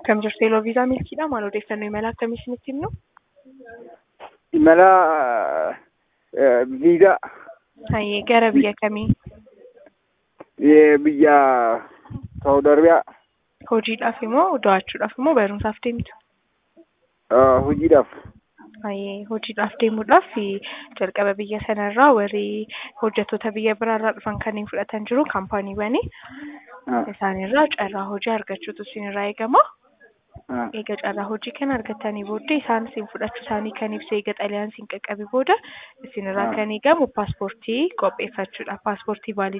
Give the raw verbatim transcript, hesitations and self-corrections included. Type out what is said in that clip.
Akkam jirtu yeroo viizaa milkiidha maal odeeffannoo imala akkamii isinitti himnu? Imala viizaa Hayyee gara biyya kamii? biyya Saawud Arabiyaa Hojiidhaaf immoo daawwachuudhaaf immoo barumsaaf deemtu? hojiidhaaf. Hayyee hojiidhaaf deemuudhaaf jalqaba biyya sanarraa warri hojjettoota biyya biraarraa dhufan kanneen fudhatan jiru kaampaaniiwwanii isaanirraa carraa hojii argachuutu isinirraa eegama. Eega carraa hojii kana argattanii booddee isaan isin fudhachuu isaanii kan ibsu eega xalayaan isin qaqqabe booda isinirraa kan eegamu paaspoortii qopheeffachuudha. Paaspoortii